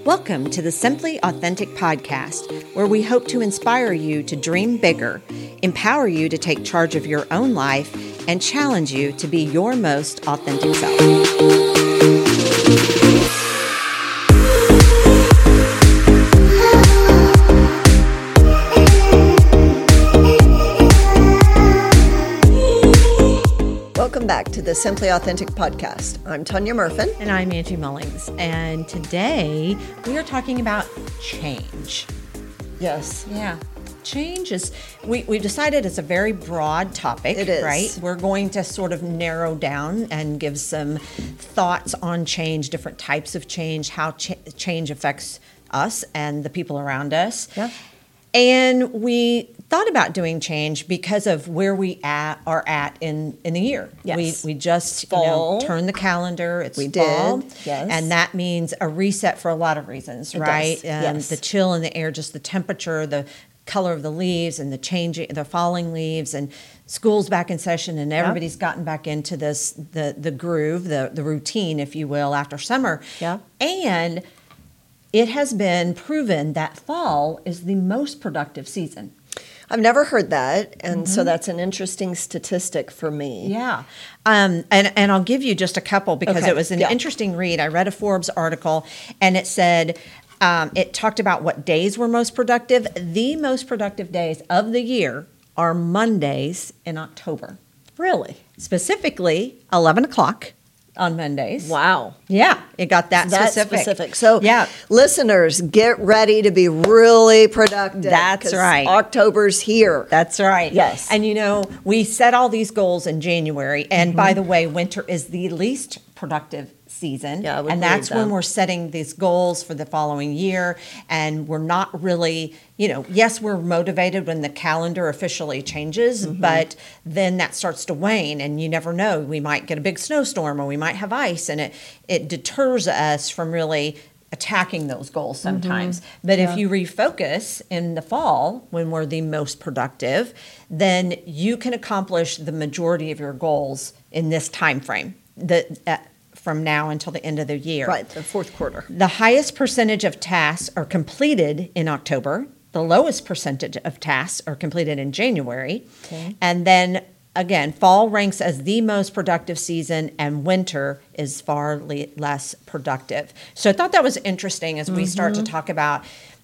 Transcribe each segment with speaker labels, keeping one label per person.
Speaker 1: Welcome to the Simply Authentic podcast, where we hope to inspire you to dream bigger, empower you to take charge of your own life, and challenge you to be your most authentic self.
Speaker 2: Welcome back to the Simply Authentic podcast. I'm Tanya Murfin.
Speaker 1: And I'm Angie Mullings. And today we are talking about change.
Speaker 2: Yes.
Speaker 1: Yeah. Change is, we decided it's a very broad topic.
Speaker 2: It is.
Speaker 1: Right? We're going to sort of narrow down and give some thoughts on change, different types of change, how change affects us and the people around us.
Speaker 2: Yeah.
Speaker 1: And we thought about doing change because of where we are at in the year.
Speaker 2: Yes.
Speaker 1: We just
Speaker 2: Fall.
Speaker 1: turned the calendar. It's
Speaker 2: We
Speaker 1: fall.
Speaker 2: did, yes.
Speaker 1: And that means a reset for a lot of reasons,
Speaker 2: It
Speaker 1: right?
Speaker 2: does, yes.
Speaker 1: The chill in the air, just the temperature, the color of the leaves and the falling leaves, and school's back in session, and everybody's gotten back into this the groove, the routine, if you will, after summer.
Speaker 2: Yeah.
Speaker 1: And it has been proven that fall is the most productive season.
Speaker 2: I've never heard that, and so that's an interesting statistic for me.
Speaker 1: Yeah. And I'll give you just a couple because
Speaker 2: Okay.
Speaker 1: it was an interesting read. I read a Forbes article, and it said, it talked about what days were most productive. The most productive days of the year are Mondays in October.
Speaker 2: Really?
Speaker 1: Specifically, 11 o'clock on Mondays.
Speaker 2: Wow.
Speaker 1: Yeah, it got that
Speaker 2: That's
Speaker 1: specific.
Speaker 2: specific. So,
Speaker 1: yeah.
Speaker 2: listeners, get ready to be really productive.
Speaker 1: That's
Speaker 2: 'cause
Speaker 1: right.
Speaker 2: October's here.
Speaker 1: That's right.
Speaker 2: Yes.
Speaker 1: And we set all these goals in January. And by the way, winter is the least productive season.
Speaker 2: Yeah, I would
Speaker 1: and that's
Speaker 2: believe
Speaker 1: when
Speaker 2: that.
Speaker 1: we're setting these goals for the following year. And we're not really, yes, we're motivated when the calendar officially changes, but then that starts to wane, and you never know. We might get a big snowstorm, or we might have ice, and it deters us from really attacking those goals sometimes. But if you refocus in the fall when we're the most productive, then you can accomplish the majority of your goals in this time frame. From now until the end of the year.
Speaker 2: Right, the fourth quarter.
Speaker 1: The highest percentage of tasks are completed in October. The lowest percentage of tasks are completed in January.
Speaker 2: Okay.
Speaker 1: And then again, fall ranks as the most productive season, and winter is far less productive. So I thought that was interesting as we start to talk about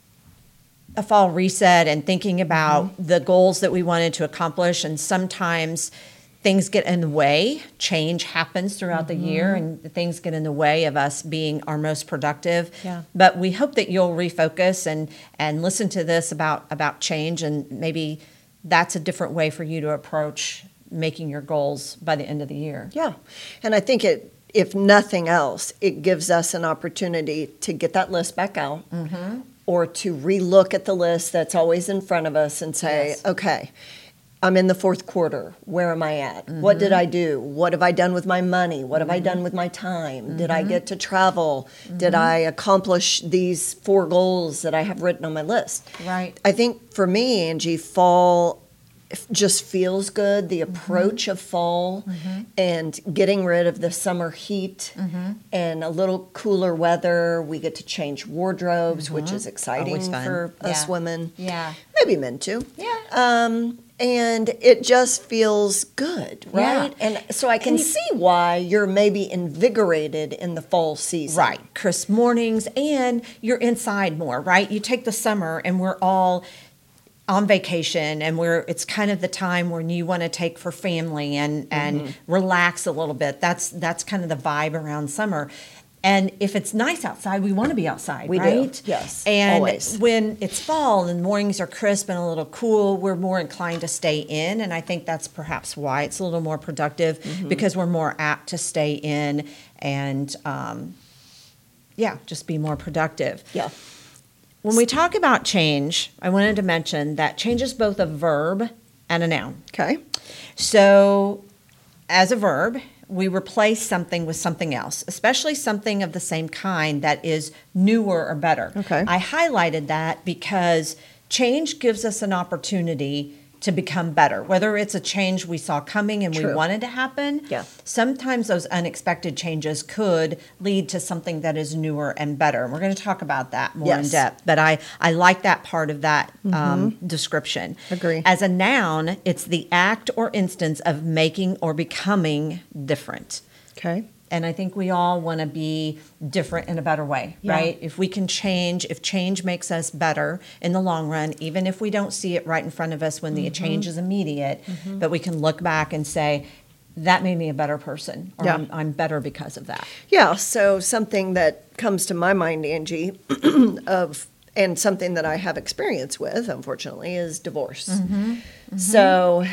Speaker 1: a fall reset and thinking about the goals that we wanted to accomplish. And sometimes things get in the way. Change happens throughout the year, and things get in the way of us being our most productive.
Speaker 2: Yeah.
Speaker 1: But we hope that you'll refocus and listen to this about change, and maybe that's a different way for you to approach making your goals by the end of the year.
Speaker 2: Yeah. And I think if nothing else, it gives us an opportunity to get that list back out or to relook at the list that's always in front of us and say,
Speaker 1: Yes.
Speaker 2: okay, I'm in the fourth quarter. Where am I at? What did I do? What have I done with my money? What have I done with my time? Did I get to travel? Did I accomplish these 4 goals that I have written on my list?
Speaker 1: Right.
Speaker 2: I think for me, Angie, fall just feels good. The approach of fall and getting rid of the summer heat and a little cooler weather. We get to change wardrobes, which is exciting
Speaker 1: Always fun.
Speaker 2: for us
Speaker 1: Yeah.
Speaker 2: women.
Speaker 1: Yeah.
Speaker 2: Maybe men too.
Speaker 1: Yeah.
Speaker 2: And it just feels good,
Speaker 1: Yeah.
Speaker 2: right? And so I can see why you're maybe invigorated in the fall season.
Speaker 1: Right. Crisp mornings, and you're inside more, right? You take the summer and we're all on vacation, and it's kind of the time when you want to take for family and relax a little bit. That's kind of the vibe around summer. And if it's nice outside, we want to be outside,
Speaker 2: We do.
Speaker 1: right?
Speaker 2: Yes,
Speaker 1: And
Speaker 2: always.
Speaker 1: when it's fall and mornings are crisp and a little cool, we're more inclined to stay in. And I think that's perhaps why it's a little more productive, because we're more apt to stay in and, just be more productive.
Speaker 2: Yeah.
Speaker 1: When we talk about change, I wanted to mention that change is both a verb and a noun.
Speaker 2: Okay.
Speaker 1: So, as a verb, we replace something with something else, especially something of the same kind that is newer or better.
Speaker 2: Okay.
Speaker 1: I highlighted that because change gives us an opportunity to become better, whether it's a change we saw coming and we
Speaker 2: True.
Speaker 1: wanted to happen.
Speaker 2: Yeah.
Speaker 1: Sometimes those unexpected changes could lead to something that is newer and better. And we're going to talk about that more in
Speaker 2: Yes.
Speaker 1: depth. But I like that part of that description.
Speaker 2: Agree.
Speaker 1: As a noun, it's the act or instance of making or becoming different.
Speaker 2: Okay.
Speaker 1: And I think we all want to be different in a better way,
Speaker 2: Yeah.
Speaker 1: right? If we can change, if change makes us better in the long run, even if we don't see it right in front of us when the change is immediate, but we can look back and say, that made me a better person, or
Speaker 2: Yeah.
Speaker 1: I'm better because of that.
Speaker 2: Yeah, so something that comes to my mind, Angie, and something that I have experience with, unfortunately, is divorce. So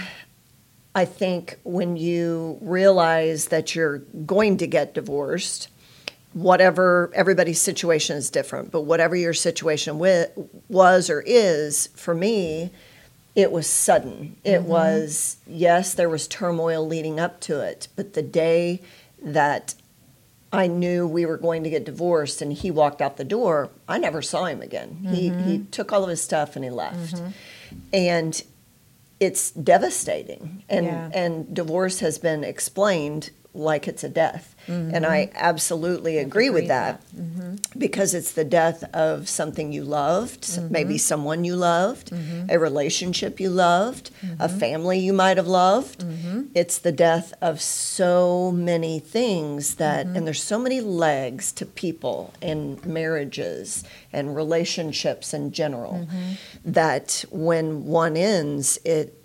Speaker 2: I think when you realize that you're going to get divorced, whatever, everybody's situation is different, but whatever your situation was or is, for me, it was sudden. It was, yes, there was turmoil leading up to it, but the day that I knew we were going to get divorced and he walked out the door, I never saw him again. He took all of his stuff and he left. And it's devastating. And divorce has been explained like it's a death. And I absolutely agree with that, because it's the death of something you loved, maybe someone you loved, a relationship you loved, a family you might have loved. It's the death of so many things that, and there's so many legs to people and marriages and relationships in general, that when one ends,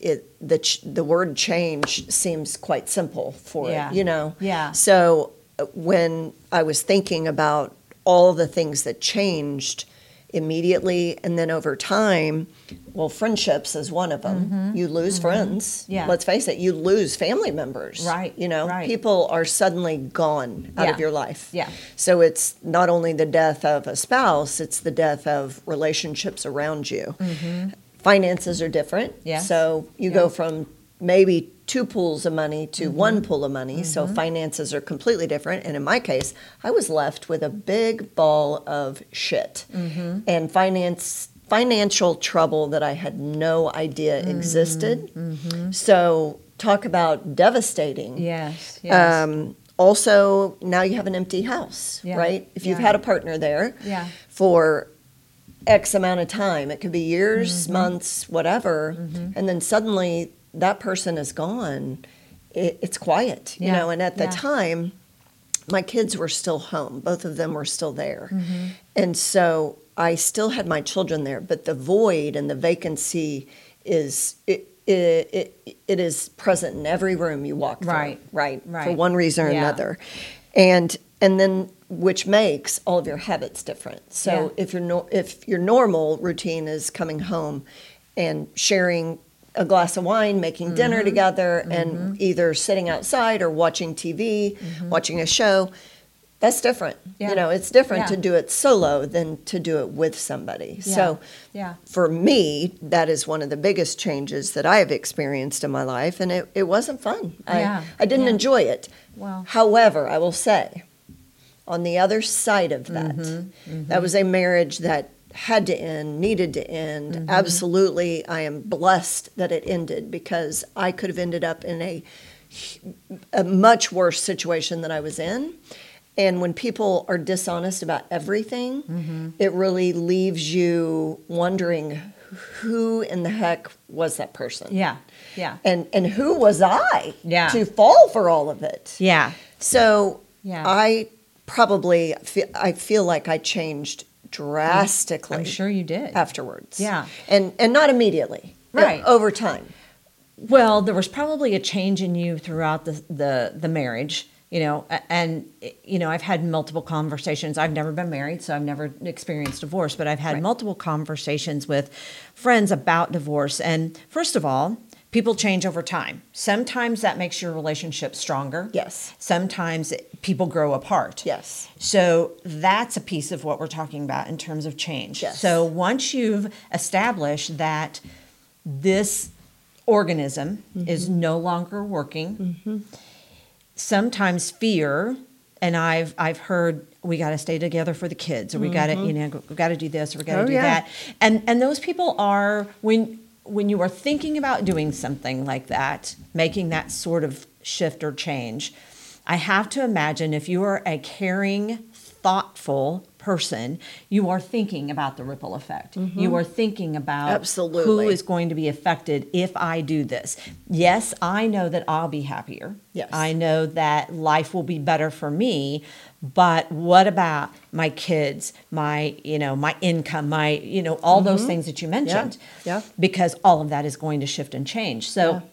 Speaker 2: the word change seems quite simple for
Speaker 1: Yeah.
Speaker 2: it, you know?
Speaker 1: Yeah.
Speaker 2: So when I was thinking about all the things that changed immediately and then over time, well, friendships is one of them. You lose friends.
Speaker 1: Yeah.
Speaker 2: Let's face it, you lose family members.
Speaker 1: Right,
Speaker 2: You know,
Speaker 1: right.
Speaker 2: people are suddenly gone out
Speaker 1: Yeah.
Speaker 2: of your life.
Speaker 1: Yeah.
Speaker 2: So it's not only the death of a spouse, it's the death of relationships around you. Finances are different.
Speaker 1: Yes.
Speaker 2: So you go from maybe 2 pools of money to 1 pool of money. So finances are completely different. And in my case, I was left with a big ball of shit and financial trouble that I had no idea existed. So talk about devastating.
Speaker 1: Yes, yes.
Speaker 2: Also, now you have an empty house,
Speaker 1: Yeah.
Speaker 2: right? If you've
Speaker 1: Yeah.
Speaker 2: had a partner there
Speaker 1: Yeah.
Speaker 2: for X amount of time, it could be years, months, whatever, and then suddenly that person is gone. It's quiet, you
Speaker 1: Yeah.
Speaker 2: know. And at the
Speaker 1: Yeah.
Speaker 2: time, my kids were still home; both of them were still there, and so I still had my children there. But the void and the vacancy is it is present in every room you walk through,
Speaker 1: Right.
Speaker 2: right, for
Speaker 1: Right.
Speaker 2: one reason or
Speaker 1: Yeah.
Speaker 2: another, and then which makes all of your habits different. So
Speaker 1: Yeah.
Speaker 2: if your normal routine is coming home and sharing a glass of wine, making dinner together, and either sitting outside or watching TV, watching a show, that's different.
Speaker 1: Yeah.
Speaker 2: You know, it's different
Speaker 1: Yeah.
Speaker 2: to do it solo than to do it with somebody.
Speaker 1: Yeah.
Speaker 2: So
Speaker 1: Yeah.
Speaker 2: for me, that is one of the biggest changes that I have experienced in my life, and it wasn't fun.
Speaker 1: Yeah.
Speaker 2: I didn't
Speaker 1: Yeah.
Speaker 2: enjoy it.
Speaker 1: Well.
Speaker 2: However, I will say, on the other side of that, that was a marriage that had to end, needed to end. Absolutely, I am blessed that it ended, because I could have ended up in a much worse situation than I was in. And when people are dishonest about everything, it really leaves you wondering, who in the heck was that person?
Speaker 1: Yeah. Yeah.
Speaker 2: And who was I
Speaker 1: Yeah.
Speaker 2: to fall for all of it?
Speaker 1: Yeah.
Speaker 2: So
Speaker 1: Yeah.
Speaker 2: I feel like I changed drastically.
Speaker 1: I'm sure you did.
Speaker 2: Afterwards.
Speaker 1: Yeah.
Speaker 2: And not immediately.
Speaker 1: Right.
Speaker 2: Over time.
Speaker 1: Well, there was probably a change in you throughout the marriage, you know, and, you know, I've had multiple conversations. I've never been married, so I've never experienced divorce, but I've had multiple conversations with friends about divorce. And first of all, people change over time. Sometimes that makes your relationship stronger.
Speaker 2: Yes.
Speaker 1: Sometimes people grow apart.
Speaker 2: Yes.
Speaker 1: So that's a piece of what we're talking about in terms of change.
Speaker 2: Yes.
Speaker 1: So once you've established that this organism is no longer working, sometimes fear, and I've heard, we got to stay together for the kids, or we got to, you know, we got to do this, or we got to do
Speaker 2: yeah.
Speaker 1: that. And those people are, when when you are thinking about doing something like that, making that sort of shift or change, I have to imagine if you are a caring, thoughtful person, you are thinking about the ripple effect. You are thinking about
Speaker 2: Absolutely.
Speaker 1: who is going to be affected if I do this. Yes, I know that I'll be happier.
Speaker 2: Yes.
Speaker 1: I know that life will be better for me, but what about my kids, my income, all those things that you mentioned?
Speaker 2: Yeah.
Speaker 1: Because all of that is going to shift and change. So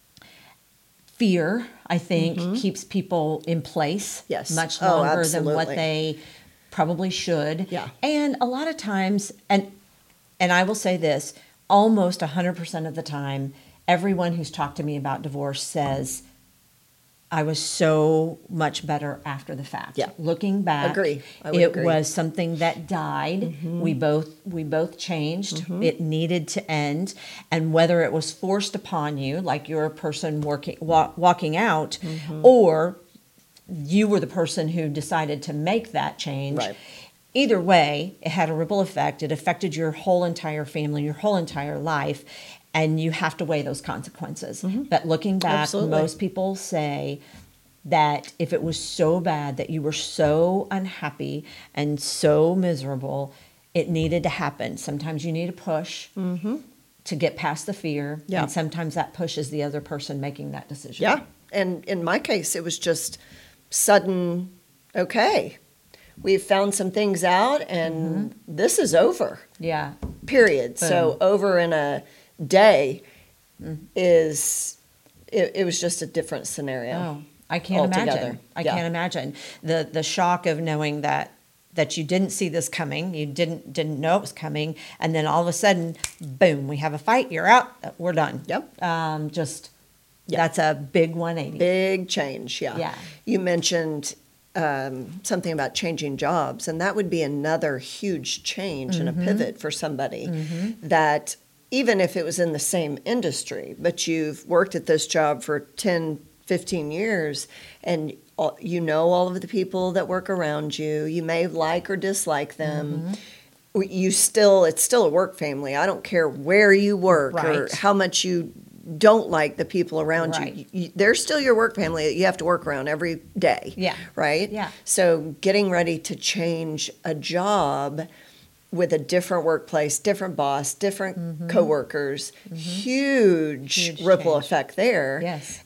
Speaker 1: fear, I think, keeps people in place
Speaker 2: Yes.
Speaker 1: much
Speaker 2: Oh,
Speaker 1: longer than what
Speaker 2: absolutely.
Speaker 1: they probably should.
Speaker 2: Yeah.
Speaker 1: And a lot of times, and I will say this, almost 100% of the time, everyone who's talked to me about divorce says, I was so much better after the fact.
Speaker 2: Yeah.
Speaker 1: Looking back,
Speaker 2: Agree. I would
Speaker 1: it
Speaker 2: agree.
Speaker 1: was something that died. We both changed. It needed to end, and whether it was forced upon you, like you're a person walking out, or you were the person who decided to make that change.
Speaker 2: Right.
Speaker 1: Either way, it had a ripple effect. It affected your whole entire family, your whole entire life, and you have to weigh those consequences. But looking back,
Speaker 2: Absolutely.
Speaker 1: most people say that if it was so bad that you were so unhappy and so miserable, it needed to happen. Sometimes you need a push to get past the fear,
Speaker 2: Yeah.
Speaker 1: and sometimes that push is the other person making that decision.
Speaker 2: Yeah. And in my case, it was just sudden, okay, we've found some things out and this is over,
Speaker 1: Yeah.
Speaker 2: period. So over in a day it was just a different scenario.
Speaker 1: Oh, I can't
Speaker 2: altogether.
Speaker 1: imagine. I
Speaker 2: Yeah.
Speaker 1: can't imagine the shock of knowing that you didn't see this coming, you didn't know it was coming, and then all of a sudden, boom, we have a fight. You're out. We're done.
Speaker 2: Yep.
Speaker 1: That's a big 180.
Speaker 2: Big change, yeah.
Speaker 1: Yeah.
Speaker 2: You mentioned something about changing jobs, and that would be another huge change and a pivot for somebody that even if it was in the same industry, but you've worked at this job for 10, 15 years, and you know all of the people that work around you. You may like or dislike them. It's still a work family. I don't care where you work or
Speaker 1: Right.
Speaker 2: how much you don't like the people around
Speaker 1: Right.
Speaker 2: you. They're still your work family that you have to work around every day.
Speaker 1: Yeah.
Speaker 2: Right?
Speaker 1: Yeah.
Speaker 2: So getting ready to change a job with a different workplace, different boss, different coworkers, huge ripple
Speaker 1: change.
Speaker 2: effect there.
Speaker 1: Yes.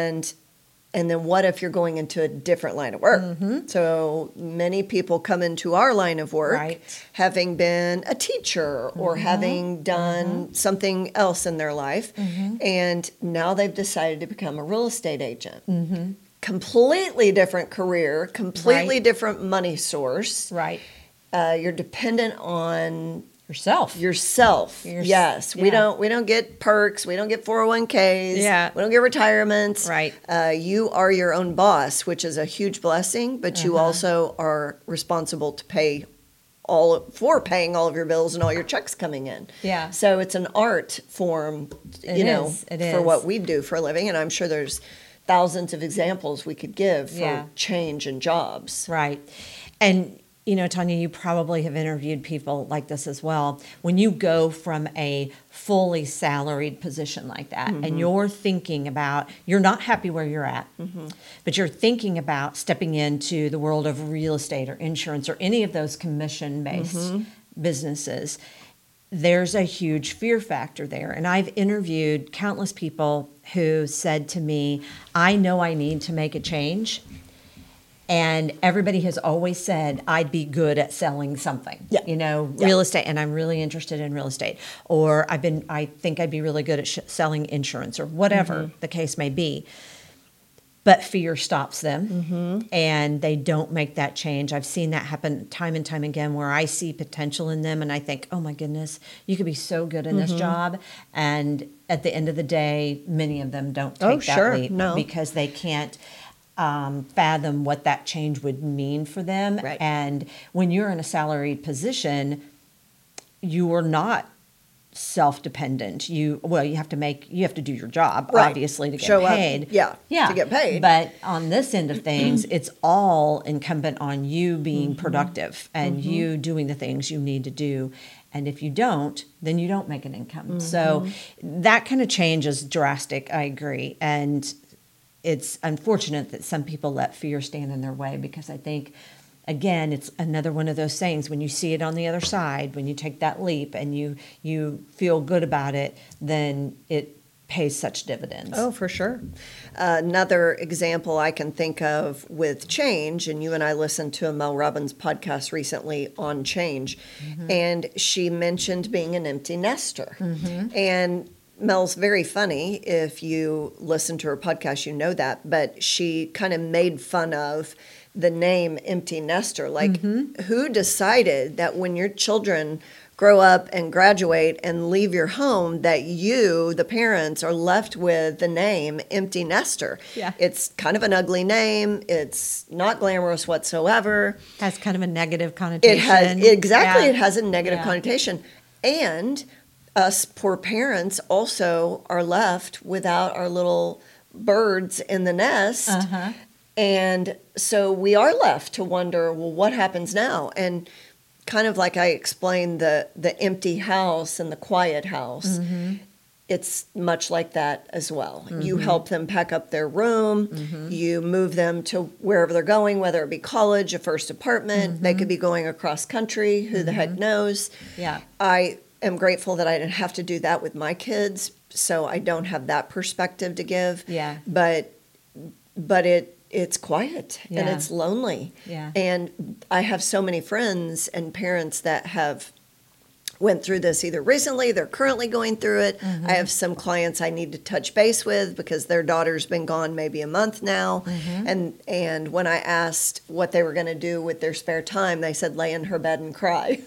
Speaker 2: And then what if you're going into a different line of work? So many people come into our line of work
Speaker 1: Right.
Speaker 2: having been a teacher or having done something else in their life, and now they've decided to become a real estate agent. Completely different career, completely
Speaker 1: Right.
Speaker 2: different money source.
Speaker 1: Right.
Speaker 2: You're dependent on
Speaker 1: Yourself.
Speaker 2: yourself. Yes, we
Speaker 1: yeah.
Speaker 2: don't get perks. We don't get 401ks.
Speaker 1: Yeah.
Speaker 2: We don't get retirements.
Speaker 1: Right.
Speaker 2: You are your own boss, which is a huge blessing. But you also are responsible to paying all of your bills and all your checks coming in.
Speaker 1: Yeah.
Speaker 2: So it's an art form,
Speaker 1: It is.
Speaker 2: for what we do for a living. And I'm sure there's thousands of examples we could give for
Speaker 1: Yeah.
Speaker 2: change in jobs.
Speaker 1: Right. And, Tanya, you probably have interviewed people like this as well. When you go from a fully salaried position like that and you're thinking about, you're not happy where you're at, but you're thinking about stepping into the world of real estate or insurance or any of those commission-based businesses, there's a huge fear factor there. And I've interviewed countless people who said to me, I know I need to make a change. And everybody has always said, I'd be good at selling something,
Speaker 2: Yeah.
Speaker 1: real estate, and I'm really interested in real estate. Or I think I'd be really good at selling insurance or whatever the case may be. But fear stops them and they don't make that change. I've seen that happen time and time again where I see potential in them and I think, oh my goodness, you could be so good in this job. And at the end of the day, many of them don't take that leap because they can't fathom what that change would mean for them.
Speaker 2: Right.
Speaker 1: And when you're in a salaried position, you are not self-dependent. You have to do your job,
Speaker 2: Right.
Speaker 1: obviously, to get
Speaker 2: Show up,
Speaker 1: paid.
Speaker 2: yeah, to get paid.
Speaker 1: But on this end of things, it's all incumbent on you being productive and you doing the things you need to do. And if you don't, then you don't make an income. So that kind of change is drastic, I agree. And it's unfortunate that some people let fear stand in their way, because I think, again, it's another one of those things, when you see it on the other side, when you take that leap and you feel good about it, then it pays such dividends.
Speaker 2: Oh, for sure. Another example I can think of with change, and you and I listened to a Mel Robbins podcast recently on change, and she mentioned being an empty nester. And Mel's very funny. If you listen to her podcast, you know that, but she kind of made fun of the name empty nester. Like, who decided that when your children grow up and graduate and leave your home, that you, the parents, are left with the name empty nester?
Speaker 1: Yeah.
Speaker 2: It's kind of an ugly name. It's not glamorous whatsoever.
Speaker 1: Has kind of a negative connotation.
Speaker 2: It has, exactly,
Speaker 1: Yeah.
Speaker 2: it has a negative
Speaker 1: Yeah.
Speaker 2: connotation. And us poor parents also are left without our little birds in the nest. And so we are left to wonder, well, what happens now? And kind of like I explained, the empty house and the quiet house, it's much like that as well. You help them pack up their room, you move them to wherever they're going, whether it be college, a first apartment, they could be going across country, who the heck knows.
Speaker 1: Yeah.
Speaker 2: I am grateful that I didn't have to do that with my kids, so I don't have that perspective to give.
Speaker 1: Yeah.
Speaker 2: But it's quiet and
Speaker 1: Yeah.
Speaker 2: it's lonely.
Speaker 1: Yeah.
Speaker 2: And I have so many friends and parents that have went through this either recently, they're currently going through it. I have some clients I need to touch base with because their daughter's been gone maybe a month now. And when I asked what they were going to do with their spare time, they said lay in her bed and cry.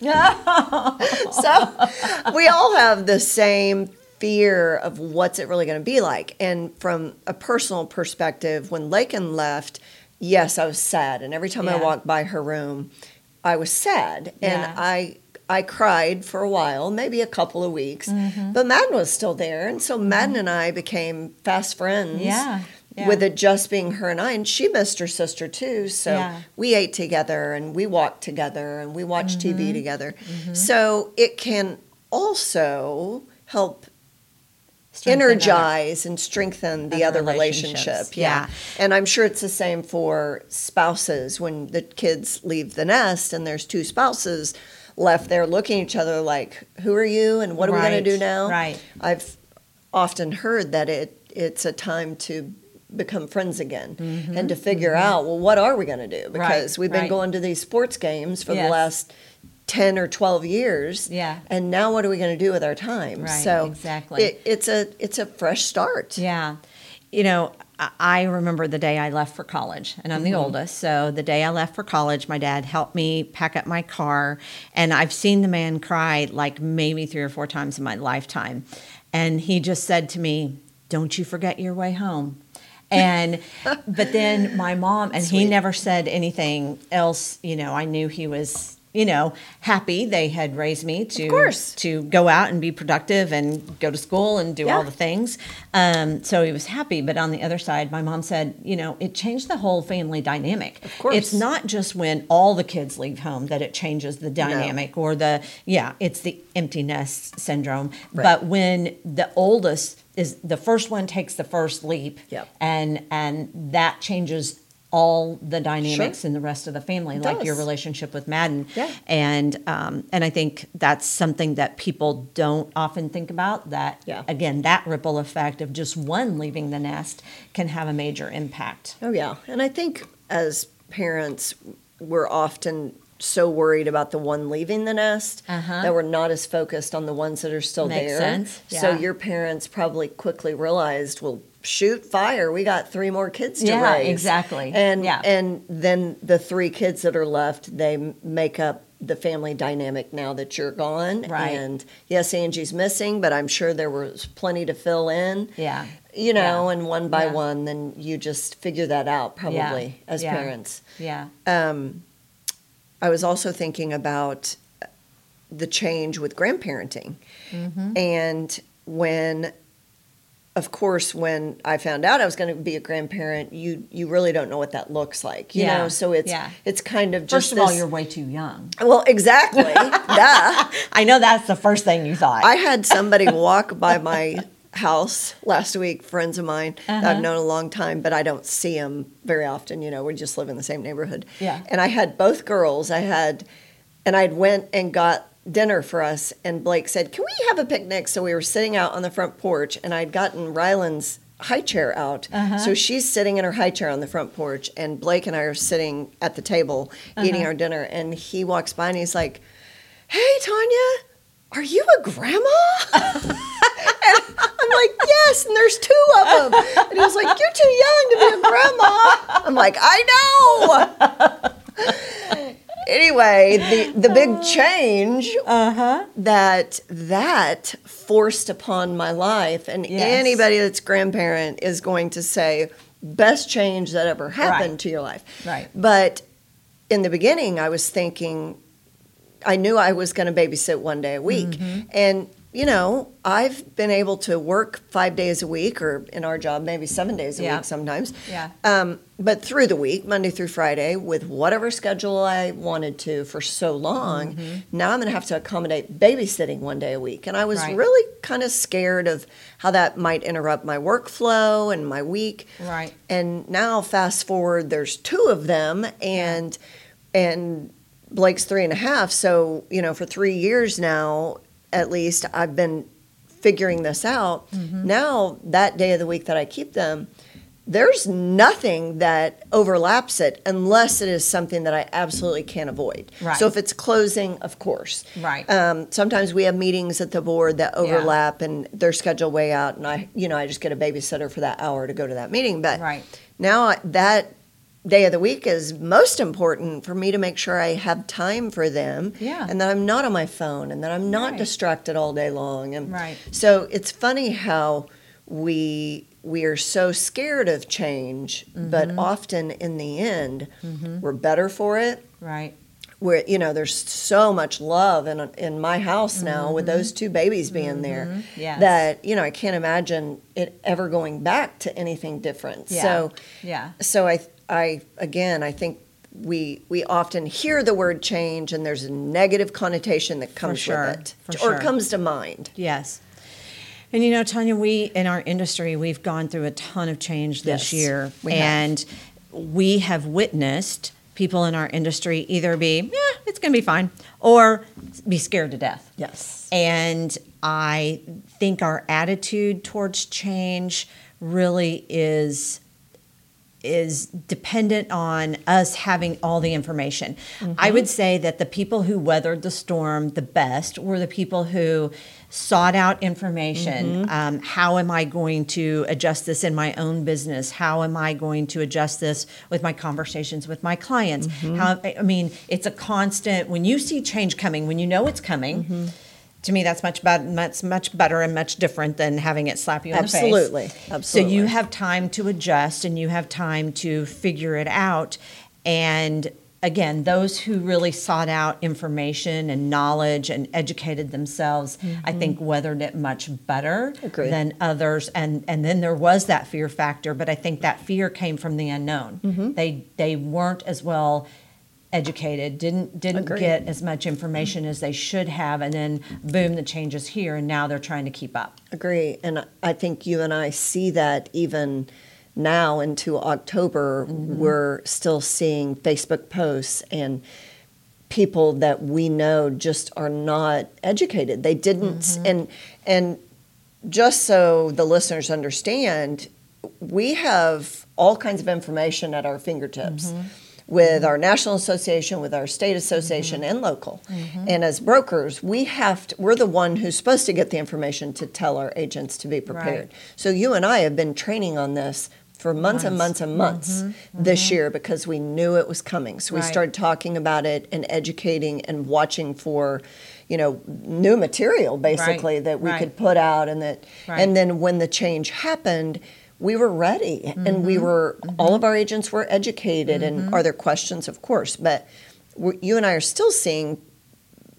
Speaker 2: So we all have the same fear of what's it really going to be like. And from a personal perspective, when Lakin left, yes, I was sad. And every time I
Speaker 1: Yeah.
Speaker 2: walked by her room, I was sad. And
Speaker 1: Yeah.
Speaker 2: I cried for a while, maybe a couple of weeks, but Madden was still there. And so Madden and I became fast friends.
Speaker 1: Yeah. Yeah.
Speaker 2: With it just being her and I, and she missed her sister too. So
Speaker 1: Yeah.
Speaker 2: we ate together and we walked together and we watched TV together. So it can also help
Speaker 1: Strengthen
Speaker 2: energize and strengthen the
Speaker 1: other
Speaker 2: other relationship.
Speaker 1: relationships.
Speaker 2: Yeah.
Speaker 1: Yeah.
Speaker 2: And I'm sure it's the same for spouses when the kids leave the nest and there's two spouses left there looking at each other like, who are you and what are we going
Speaker 1: Right,
Speaker 2: to do now?
Speaker 1: right.
Speaker 2: I've often heard that it's a time to become friends again and to figure out, well, what are we going to do? Because we've been
Speaker 1: right.
Speaker 2: going to these sports games for the
Speaker 1: Yes.
Speaker 2: last 10 or 12 years.
Speaker 1: Yeah.
Speaker 2: And now what are we going to do with our time?
Speaker 1: Right,
Speaker 2: So
Speaker 1: exactly.
Speaker 2: it's a fresh start.
Speaker 1: Yeah. You know, I remember the day I left for college, and I'm the oldest. So the day I left for college, my dad helped me pack up my car, and I've seen the man cry like maybe 3 or 4 times in my lifetime. And he just said to me, "Don't you forget your way home." And but then my mom, and he
Speaker 2: Sweet.
Speaker 1: never said anything else. You know, I knew he was, happy. They had raised me
Speaker 2: course.
Speaker 1: to go out and be productive and go to school and do all
Speaker 2: Yeah.
Speaker 1: the things. So he was happy. But on the other side, my mom said, it changed the whole family dynamic. Of
Speaker 2: course.
Speaker 1: It's not just when all the kids leave home that it changes the dynamic or it's the empty nest syndrome.
Speaker 2: Right.
Speaker 1: But when the oldest is the first one takes the first leap
Speaker 2: Yep.
Speaker 1: and that changes all the dynamics
Speaker 2: Sure.
Speaker 1: in the rest of the family,
Speaker 2: It
Speaker 1: like your
Speaker 2: does.
Speaker 1: relationship with Madden.
Speaker 2: Yeah.
Speaker 1: And I think that's something that people don't often think about, that,
Speaker 2: Yeah.
Speaker 1: again, that ripple effect of just one leaving the nest can have a major impact.
Speaker 2: Oh, yeah. And I think as parents, we're often so worried about the one leaving the nest that we're not as focused on the ones that are still
Speaker 1: Makes
Speaker 2: there.
Speaker 1: sense.
Speaker 2: So
Speaker 1: Yeah.
Speaker 2: your parents probably quickly realized, well, shoot fire, we got 3 more kids to
Speaker 1: Yeah,
Speaker 2: raise.
Speaker 1: exactly.
Speaker 2: And
Speaker 1: Yeah.
Speaker 2: and then the 3 kids that are left, they make up the family dynamic now that you're gone.
Speaker 1: Right.
Speaker 2: And yes, Angie's missing, but I'm sure there was plenty to fill in.
Speaker 1: Yeah.
Speaker 2: And one by
Speaker 1: Yeah.
Speaker 2: one, then you just figure that out probably as
Speaker 1: Yeah.
Speaker 2: parents.
Speaker 1: Yeah.
Speaker 2: I was also thinking about the change with grandparenting. And when I found out I was going to be a grandparent, you really don't know what that looks like, you know? So it's kind of just
Speaker 1: First of all, you're way too young.
Speaker 2: Well, exactly. Duh.
Speaker 1: I know that's the first thing you thought.
Speaker 2: I had somebody walk by my house last week, friends of mine that I've known a long time, but I don't see them very often. You know, we just live in the same neighborhood.
Speaker 1: Yeah.
Speaker 2: And I had both girls. I'd went and got dinner for us, and Blake said, "Can we have a picnic?" So we were sitting out on the front porch, and I'd gotten Ryland's high chair out. So she's sitting in her high chair on the front porch, and Blake and I are sitting at the table eating our dinner, and he walks by and he's like, "Hey, Tanya, are you a grandma?" And I'm like, "Yes," and there's two of them. And he was like, "You're too young to be a grandma." I'm like, "I know." Anyway, the big change that forced upon my life, and anybody that's grandparent is going to say, best change that ever happened to your life.
Speaker 1: Right.
Speaker 2: But in the beginning, I was thinking, I knew I was going to babysit one day a week. And, you know, I've been able to work 5 days a week, or in our job, maybe 7 days a week sometimes.
Speaker 1: Yeah.
Speaker 2: But through the week, Monday through Friday, with whatever schedule I wanted to for so long, now I'm going to have to accommodate babysitting one day a week. And I was really kind of scared of how that might interrupt my workflow and my week.
Speaker 1: Right.
Speaker 2: And now, fast forward, there's two of them, and Blake's 3.5. So, you know, for 3 years now, at least, I've been figuring this out. Now, that day of the week that I keep them, there's nothing that overlaps it unless it is something that I absolutely can't avoid.
Speaker 1: Right.
Speaker 2: So if it's closing, of course.
Speaker 1: Right.
Speaker 2: Sometimes we have meetings at the board that overlap and they're scheduled way out, and I just get a babysitter for that hour to go to that meeting. But now that day of the week is most important for me to make sure I have time for them, and that I'm not on my phone, and that I'm not distracted all day long. And so it's funny how we are so scared of change, but often in the end, we're better for it.
Speaker 1: Right.
Speaker 2: Where, you know, there's so much love in my house now with those two babies being there that, you know, I can't imagine it ever going back to anything different. So I think we often hear the word change, and there's a negative connotation that comes with it, or comes to mind.
Speaker 1: Yes. And you know, Tanya, we in our industry, we've gone through a ton of change this year, and we have witnessed people in our industry either be, it's going to be fine, or be scared to death.
Speaker 2: Yes.
Speaker 1: And I think our attitude towards change really is dependent on us having all the information. I would say that the people who weathered the storm the best were the people who sought out information. How am I going to adjust this in my own business? How am I going to adjust this with my conversations with my clients? It's a constant, when you see change coming, when you know it's coming, to me, that's much better and much different than having it slap you in the face.
Speaker 2: Absolutely.
Speaker 1: So you have time to adjust, and you have time to figure it out. And again, those who really sought out information and knowledge and educated themselves, I think weathered it much better than others. And then there was that fear factor, but I think that fear came from the unknown. They weren't as well educated, didn't get as much information as they should have, and then boom, the change is here, and now they're trying to keep up.
Speaker 2: Agree. And I think you and I see that even now into October. We're still seeing Facebook posts and people that we know just are not educated. They didn't, and just so the listeners understand, we have all kinds of information at our fingertips. With our national association, with our state association, and local. And as brokers, we're the one who's supposed to get the information to tell our agents to be prepared. So you and I have been training on this for months and months and months this year, because we knew it was coming. So we started talking about it and educating and watching for, you know, new material basically that we could put out, and that, and then when the change happened, we were ready, and we were, all of our agents were educated, and are there questions? Of course, but you and I are still seeing, even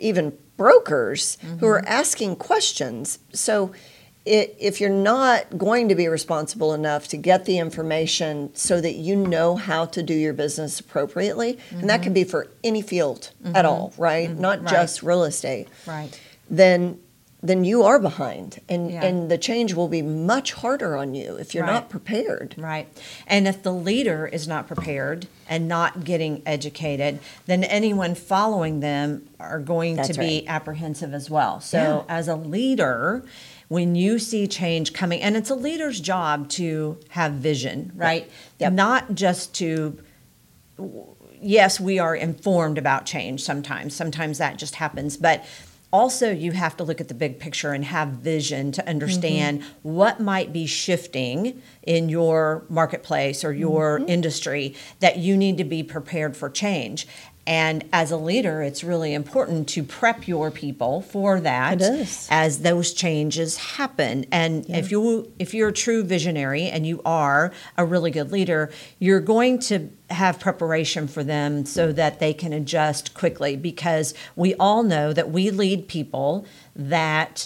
Speaker 2: brokers who are asking questions. So if you're not going to be responsible enough to get the information so that you know how to do your business appropriately, and that can be for any field at all, right? Not just real estate.
Speaker 1: Right.
Speaker 2: Then you are behind, and
Speaker 1: Yeah.
Speaker 2: and the change will be much harder on you if you're
Speaker 1: Right.
Speaker 2: not prepared.
Speaker 1: Right. And if the leader is not prepared and not getting educated, then anyone following them are going
Speaker 2: That's
Speaker 1: to be
Speaker 2: right.
Speaker 1: apprehensive as well. So as a leader, when you see change coming, and it's a leader's job to have vision, right?
Speaker 2: Yep.
Speaker 1: Not just to, yes, we are informed about change sometimes. Sometimes that just happens. But also, you have to look at the big picture and have vision to understand what might be shifting in your marketplace or your industry that you need to be prepared for change. And as a leader, it's really important to prep your people for that
Speaker 2: It is.
Speaker 1: as those changes happen. And if you're a true visionary and you are a really good leader, you're going to have preparation for them so that they can adjust quickly, because we all know that we lead people that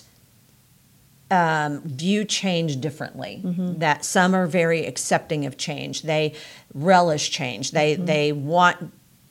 Speaker 1: view change differently. That some are very accepting of change. They relish change. They want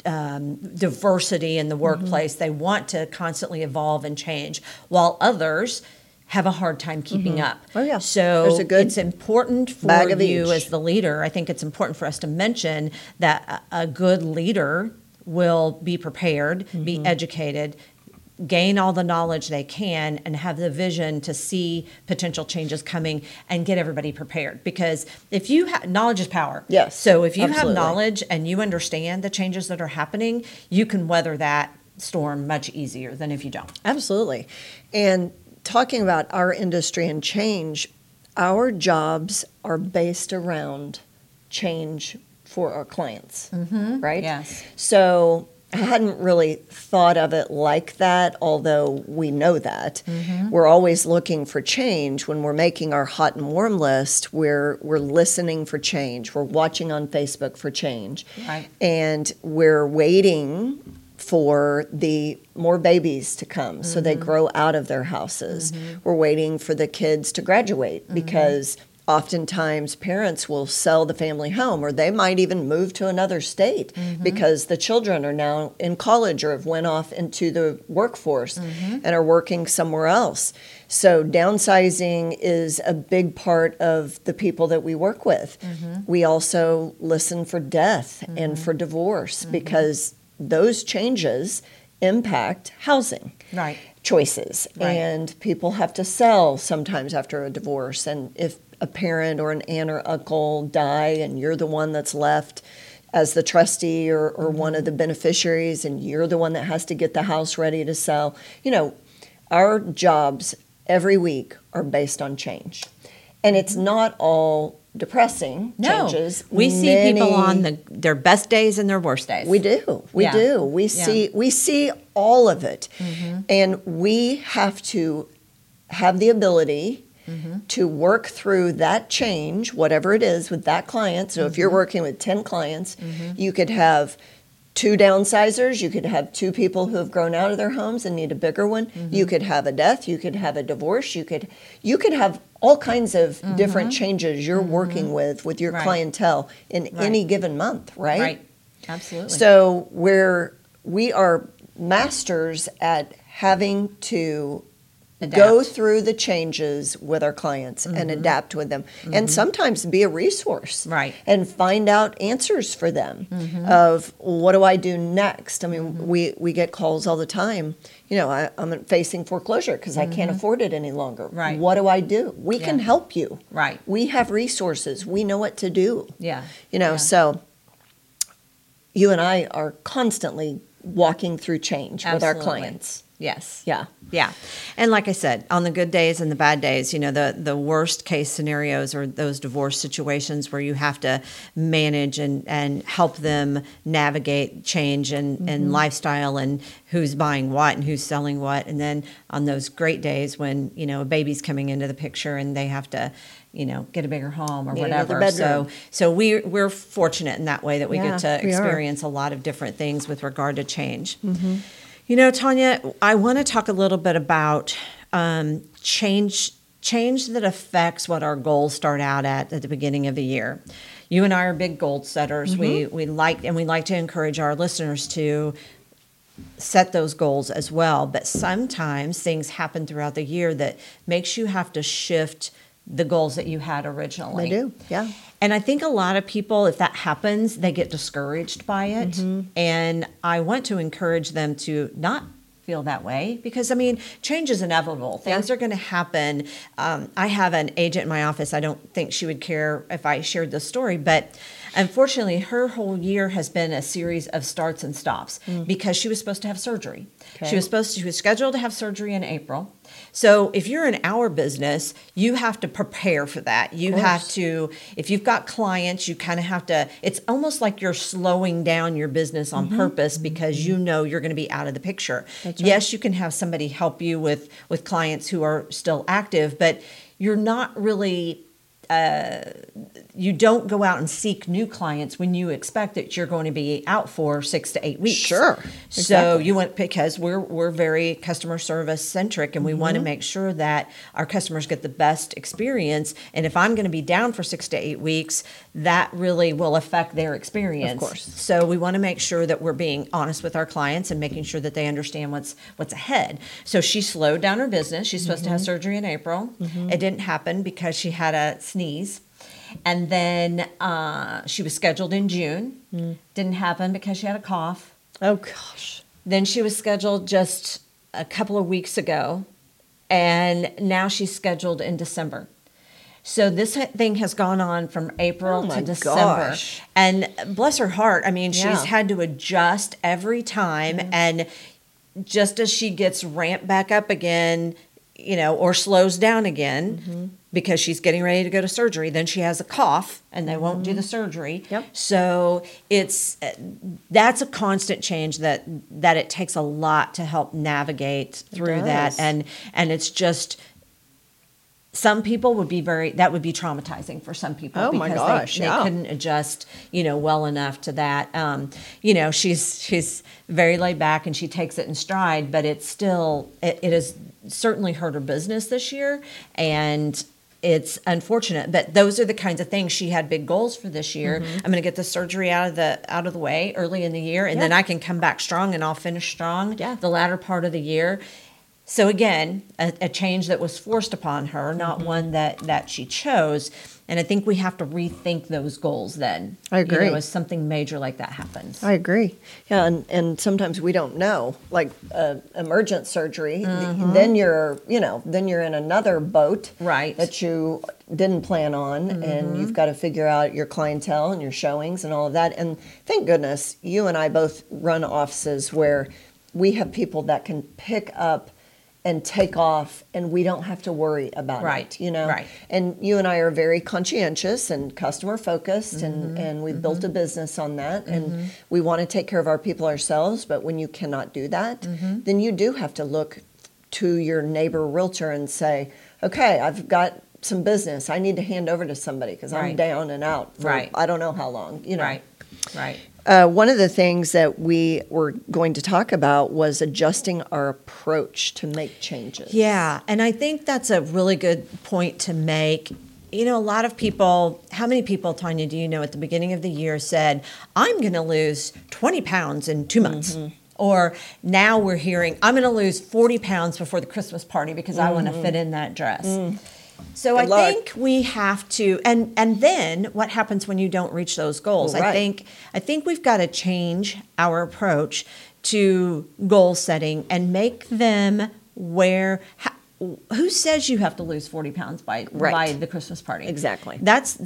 Speaker 1: diversity in the workplace. They want to constantly evolve and change, while others have a hard time keeping up.
Speaker 2: Oh, yeah.
Speaker 1: So
Speaker 2: There's a good
Speaker 1: it's important for
Speaker 2: bag of
Speaker 1: you
Speaker 2: each.
Speaker 1: as the leader. I think it's important for us to mention that a good leader will be prepared, be educated, gain all the knowledge they can, and have the vision to see potential changes coming and get everybody prepared. Because if you have knowledge is power.
Speaker 2: Yes,
Speaker 1: So if you
Speaker 2: absolutely.
Speaker 1: have knowledge and you understand the changes that are happening, you can weather that storm much easier than if you don't.
Speaker 2: Absolutely. And talking about our industry and change, our jobs are based around change for our clients, right?
Speaker 1: Yes.
Speaker 2: So I hadn't really thought of it like that, although we know that. We're always looking for change. When we're making our hot and warm list, we're listening for change. We're watching on Facebook for change.
Speaker 1: Right.
Speaker 2: And we're waiting for the more babies to come so they grow out of their houses. We're waiting for the kids to graduate because oftentimes parents will sell the family home, or they might even move to another state because the children are now in college or have went off into the workforce and are working somewhere else. So downsizing is a big part of the people that we work with. We also listen for death and for divorce because those changes impact housing
Speaker 1: Right.
Speaker 2: choices.
Speaker 1: Right.
Speaker 2: And people have to sell sometimes after a divorce. And if a parent or an aunt or uncle die and you're the one that's left as the trustee or one of the beneficiaries, and you're the one that has to get the house ready to sell, our jobs every week are based on change. And it's not all depressing changes.
Speaker 1: We see people on their best days and their worst days.
Speaker 2: We do. We
Speaker 1: Yeah.
Speaker 2: do. We see all of it. And we have to have the ability to work through that change, whatever it is, with that client. So if you're working with 10 clients, you could have 2 downsizers, you could have 2 people who have grown out of their homes and need a bigger one. You could have a death, you could have a divorce, you could have all kinds of different changes you're working with your
Speaker 1: Right.
Speaker 2: clientele in any given month, right?
Speaker 1: Right. Absolutely.
Speaker 2: So we are masters at having to go
Speaker 1: Adapt.
Speaker 2: through the changes with our clients and adapt with them, and sometimes be a resource,
Speaker 1: Right.
Speaker 2: and find out answers for them of what do I do next. I mean, we get calls all the time. I'm facing foreclosure because I can't afford it any longer.
Speaker 1: Right.
Speaker 2: What do I do? We can help you.
Speaker 1: Right.
Speaker 2: We have resources. We know what to do.
Speaker 1: Yeah. Yeah.
Speaker 2: So you and I are constantly walking through change with our
Speaker 1: Absolutely.
Speaker 2: clients.
Speaker 1: Yes.
Speaker 2: Yeah.
Speaker 1: Yeah. And like I said, on the good days and the bad days, the worst case scenarios are those divorce situations where you have to manage and help them navigate change and lifestyle and who's buying what and who's selling what. And then on those great days when, a baby's coming into the picture and they have to, get a bigger home or
Speaker 2: Need another
Speaker 1: whatever.
Speaker 2: bedroom.
Speaker 1: So we're fortunate in that way that we
Speaker 2: Yeah,
Speaker 1: get to
Speaker 2: we are.
Speaker 1: experience a lot of different things with regard to change. Tanya, I want to talk a little bit about change that affects what our goals start out at the beginning of the year. You and I are big goal setters. We like to encourage our listeners to set those goals as well. But sometimes things happen throughout the year that makes you have to shift the goals that you had originally.
Speaker 2: They do, yeah.
Speaker 1: And I think a lot of people, if that happens, they get discouraged by it. And I want to encourage them to not feel that way because, change is inevitable. Things are going to happen. I have an agent in my office. I don't think she would care if I shared this story, but unfortunately, her whole year has been a series of starts and stops because she was supposed to have surgery.
Speaker 2: Okay.
Speaker 1: She was scheduled to have surgery in April. So if you're in our business, you have to prepare for that. You have to, if you've got clients, you kind of have to, it's almost like you're slowing down your business on purpose because you know you're going to be out of the picture.
Speaker 2: That's right.
Speaker 1: Yes, you can have somebody help you with clients who are still active, but you're not really, you don't go out and seek new clients when you expect that you're going to be out for 6 to 8 weeks.
Speaker 2: Sure.
Speaker 1: So
Speaker 2: Exactly.
Speaker 1: you want, because we're very customer service centric and we want to make sure that our customers get the best experience. And if I'm going to be down for 6 to 8 weeks, that really will affect their experience.
Speaker 2: Of course.
Speaker 1: So we want to make sure that we're being honest with our clients and making sure that they understand what's ahead. So she slowed down her business. She's supposed to have surgery in April. It didn't happen because she had a sneeze. And then she was scheduled in June. Didn't happen because she had a cough.
Speaker 2: Oh, gosh.
Speaker 1: Then she was scheduled just a couple of weeks ago. And now she's scheduled in December. So this thing has gone on from April to December.
Speaker 2: Gosh.
Speaker 1: And bless her heart, she's
Speaker 2: Yeah.
Speaker 1: had to adjust every time. And just as she gets ramped back up again, or slows down again because she's getting ready to go to surgery, then she has a cough and they won't do the surgery.
Speaker 2: Yep.
Speaker 1: So that's a constant change that it takes a lot to help navigate through that.
Speaker 2: does.
Speaker 1: And it's just, some people would be that would be traumatizing for some people
Speaker 2: Oh,
Speaker 1: because
Speaker 2: my gosh,
Speaker 1: they
Speaker 2: yeah.
Speaker 1: couldn't adjust, well enough to that. She's very laid back and she takes it in stride, but it's still, it has certainly hurt her business this year. And it's unfortunate, but those are the kinds of things. She had big goals for this year. I'm going to get the surgery out of the way early in the year, and then I can come back strong and I'll finish strong the latter part of the year. So again, a change that was forced upon her, not one that she chose. And I think we have to rethink those goals then.
Speaker 2: I agree.
Speaker 1: As something major like that happens.
Speaker 2: I agree. Yeah, and sometimes we don't know, like emergent surgery. Then you're in another boat,
Speaker 1: Right.
Speaker 2: that you didn't plan on, and you've got to figure out your clientele and your showings and all of that. And thank goodness you and I both run offices where we have people that can pick up and take off, and we don't have to worry about
Speaker 1: Right,
Speaker 2: it,
Speaker 1: right.
Speaker 2: And you and I are very conscientious and customer focused, and we've built a business on that, and we want to take care of our people ourselves. But when you cannot do that, then you do have to look to your neighbor realtor and say, okay, I've got some business I need to hand over to somebody because I'm
Speaker 1: Right.
Speaker 2: down and out for
Speaker 1: Right.
Speaker 2: I don't know how long,
Speaker 1: Right.
Speaker 2: One of the things that we were going to talk about was adjusting our approach to make changes.
Speaker 1: Yeah, and I think that's a really good point to make. A lot of people, how many people, Tanya, do you know at the beginning of the year said, I'm going to lose 20 pounds in 2 months? Or now we're hearing, I'm going to lose 40 pounds before the Christmas party because I want to fit in that dress. So
Speaker 2: Good luck.
Speaker 1: think we have to, and then what happens when you don't reach those goals?
Speaker 2: Right.
Speaker 1: I think we've got to change our approach to goal setting and make them where. Who says you have to lose 40 pounds by the Christmas party?
Speaker 2: Exactly.
Speaker 1: That's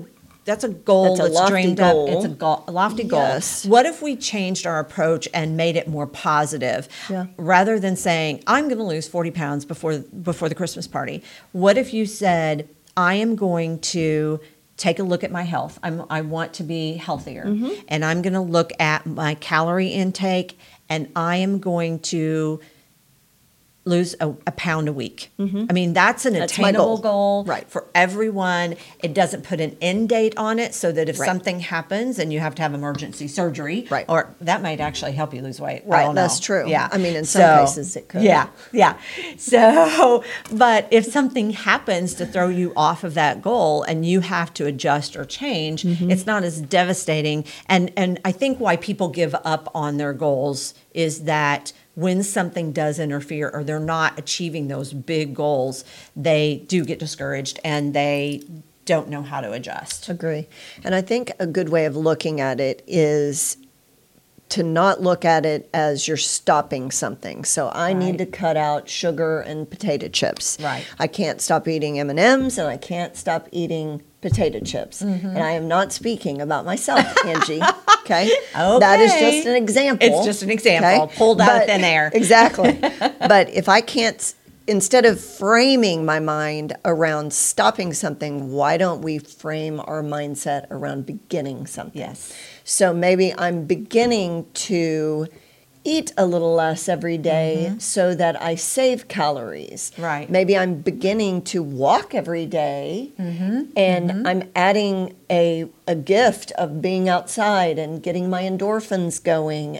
Speaker 1: a goal
Speaker 2: That's a lofty
Speaker 1: dreamed
Speaker 2: goal.
Speaker 1: up. It's a lofty goal.
Speaker 2: Yes.
Speaker 1: What if we changed our approach and made it more positive?
Speaker 2: Yeah.
Speaker 1: Rather than saying, I'm going to lose 40 pounds before the Christmas party. What if you said, I am going to take a look at my health. I want to be healthier. And I'm going to look at my calorie intake, and I am going to lose a pound a week. I mean, that's an
Speaker 2: That's my
Speaker 1: attainable
Speaker 2: goal.
Speaker 1: goal
Speaker 2: Right.
Speaker 1: for everyone. It doesn't put an end date on it so that if
Speaker 2: Right.
Speaker 1: something happens and you have to have emergency surgery,
Speaker 2: Right.
Speaker 1: or that might actually help you lose weight. I
Speaker 2: Right,
Speaker 1: don't know.
Speaker 2: that's true.
Speaker 1: Yeah.
Speaker 2: I mean, in some cases it could.
Speaker 1: Yeah, yeah. So, but if something happens to throw you off of that goal and you have to adjust or change, it's not as devastating. And I think why people give up on their goals is that when something does interfere or they're not achieving those big goals, they do get discouraged and they don't know how to adjust.
Speaker 2: Agree. And I think a good way of looking at it is to not look at it as you're stopping something. So I need to cut out sugar and potato chips.
Speaker 1: Right.
Speaker 2: I can't stop eating M&Ms and I can't stop eating potato chips. And I am not speaking about myself, Angie. Okay? That is
Speaker 1: Okay.
Speaker 2: just an example.
Speaker 1: It's just an example, pulled out of thin air.
Speaker 2: Exactly. But if I can't, instead of framing my mind around stopping something, why don't we frame our mindset around beginning something?
Speaker 1: Yes.
Speaker 2: So maybe I'm beginning to eat a little less every day so that I save calories.
Speaker 1: Right.
Speaker 2: Maybe I'm beginning to walk every day and I'm adding a gift of being outside and getting my endorphins going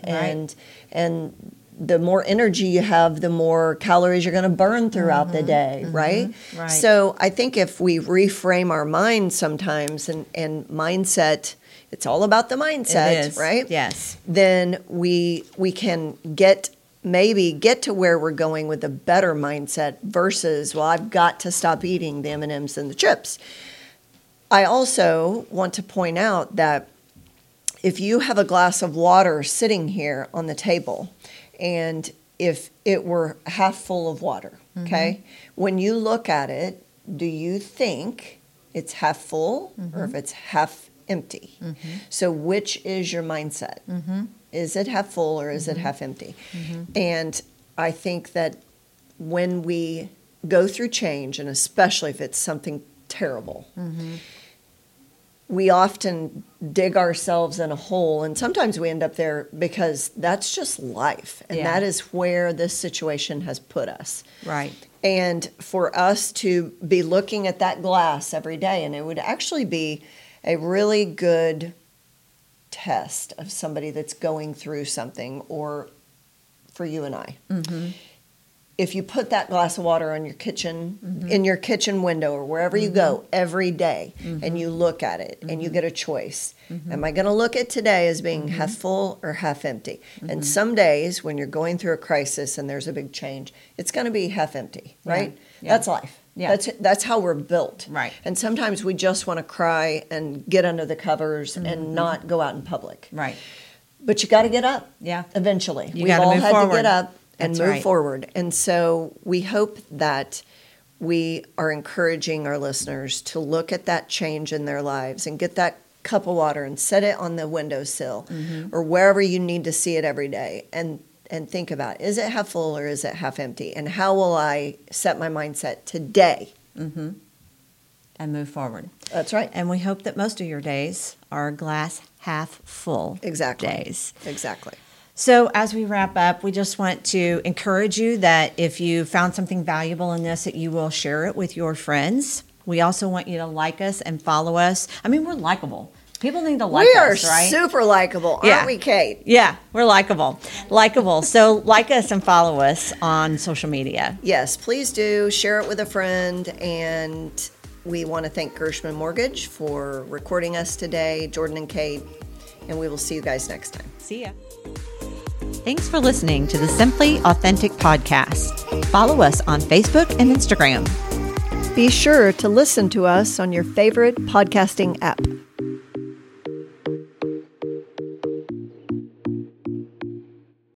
Speaker 2: and the more energy you have, the more calories you're going to burn throughout the day, right?
Speaker 1: Right.
Speaker 2: So I think if we reframe our mind sometimes and mindset, it's all about the mindset,
Speaker 1: It is.
Speaker 2: right?
Speaker 1: Yes.
Speaker 2: Then we can maybe get to where we're going with a better mindset versus, well, I've got to stop eating the M&Ms and the chips. I also want to point out that if you have a glass of water sitting here on the table, and if it were half full of water, okay, when you look at it, do you think it's half full or if it's half empty? So which is your mindset? Is it half full or is it half empty? And I think that when we go through change, and especially if it's something terrible, we often dig ourselves in a hole, and sometimes we end up there because that's just life, and that is where this situation has put us.
Speaker 1: Right.
Speaker 2: And for us to be looking at that glass every day, and it would actually be a really good test of somebody that's going through something, or for you and I. If you put that glass of water on your kitchen, in your kitchen window or wherever you go every day, and you look at it and you get a choice, am I going to look at today as being half full or half empty? And some days when you're going through a crisis and there's a big change, it's going to be half empty, right?
Speaker 1: Yeah.
Speaker 2: That's life.
Speaker 1: Yeah.
Speaker 2: That's how we're built.
Speaker 1: Right.
Speaker 2: And sometimes we just want to cry and get under the covers and not go out in public.
Speaker 1: Right.
Speaker 2: But you got to get up.
Speaker 1: Yeah.
Speaker 2: Eventually.
Speaker 1: You
Speaker 2: We've
Speaker 1: gotta
Speaker 2: all
Speaker 1: move
Speaker 2: had
Speaker 1: forward.
Speaker 2: to get up and
Speaker 1: That's
Speaker 2: move
Speaker 1: right.
Speaker 2: forward. And so we hope that we are encouraging our listeners to look at that change in their lives and get that cup of water and set it on the windowsill or wherever you need to see it every day and think about, is it half full or is it half empty? And how will I set my mindset today?
Speaker 1: And move forward.
Speaker 2: That's right.
Speaker 1: And we hope that most of your days are glass half full
Speaker 2: Exactly.
Speaker 1: days.
Speaker 2: Exactly.
Speaker 1: So as we wrap up, we just want to encourage you that if you found something valuable in this, that you will share it with your friends. We also want you to like us and follow us. I mean, we're likable. People need to like
Speaker 2: We are
Speaker 1: us, right?
Speaker 2: super likable, aren't we, Kate?
Speaker 1: Yeah, we're likable. Likable. So like us and follow us on social media.
Speaker 2: Yes, please do. Share it with a friend. And we want to thank Gershman Mortgage for recording us today, Jordan and Kate. And we will see you guys next time.
Speaker 1: See ya. Thanks for listening to the Simply Authentic podcast. Follow us on Facebook and Instagram.
Speaker 2: Be sure to listen to us on your favorite podcasting app.